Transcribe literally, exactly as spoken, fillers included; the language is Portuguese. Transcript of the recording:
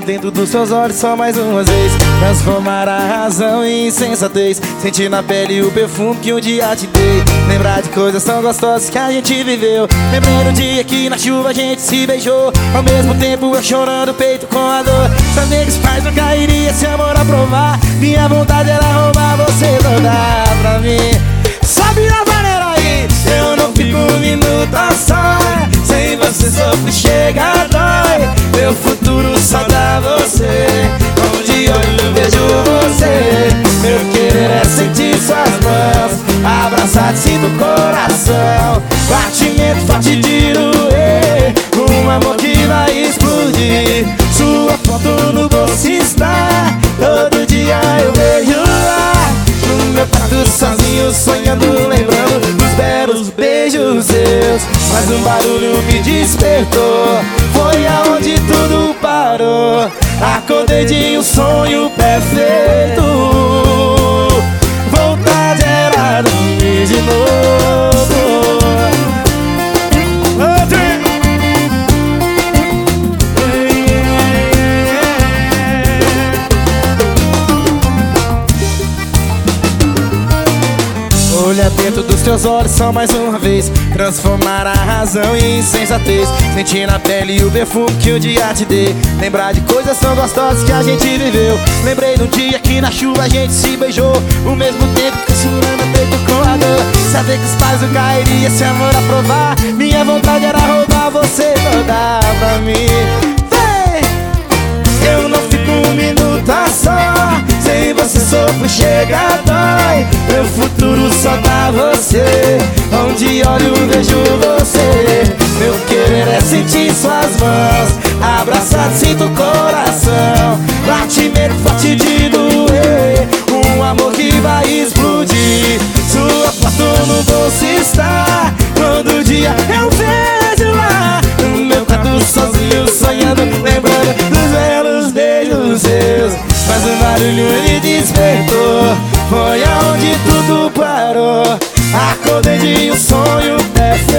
dentro dos seus olhos só mais uma vez. Transformar a razão em insensatez. Sentir na pele o perfume que um dia te dei. Lembrar de coisas tão gostosas que a gente viveu. Lembrei do dia que na chuva a gente se beijou. Ao mesmo tempo eu chorando o peito com a dor. Saber que os pais nunca iriam esse amor aprovar. Minha vontade era roubar você toda pra mim. Sobe na maneira aí, eu não fico um minuto a só. Sem você sofre, chega, dói. Meu futuro só dá você. Onde olho vejo você. Meu querer é sentir suas mãos. Abraçar, sinto o coração. Batimento forte de doer. Um amor que vai explodir. Sua foto no bolso está. Todo dia eu vejo lá. No meu quarto sozinho, sonhando, lembrando dos belos beijos seus. Mas um barulho me despertou. Foi aonde tudo parou. Acordei de um sonho perfeito. Vontade era dormir de novo. Olha dentro dos teus olhos só mais uma vez. Transformar a razão em insensatez. Sentir na pele o perfume que um dia te dei. Lembrar de coisas tão gostosas que a gente viveu. Lembrei do dia que na chuva a gente se beijou. O mesmo tempo que chorando o peito com a dor. Saber que os pais nunca iriam esse amor aprovar. Minha vontade era roubar você toda pra mim. Vem! Eu não fico um minuto a só. Sem você sofro, chega, dói. Meu futuro só dá você. Onde olho vejo você. Meu querer é sentir suas mãos. Abraçar, sinto o coração. Batimento forte de doer. Um amor que vai explodir. Sua foto no bolso está. Todo dia eu vejo lá. No meu quarto sozinho, sonhando, lembrando dos belos beijos seus. Mas um barulho me despertou. Foi aonde tudo parou. Acordei de um sonho perfeito.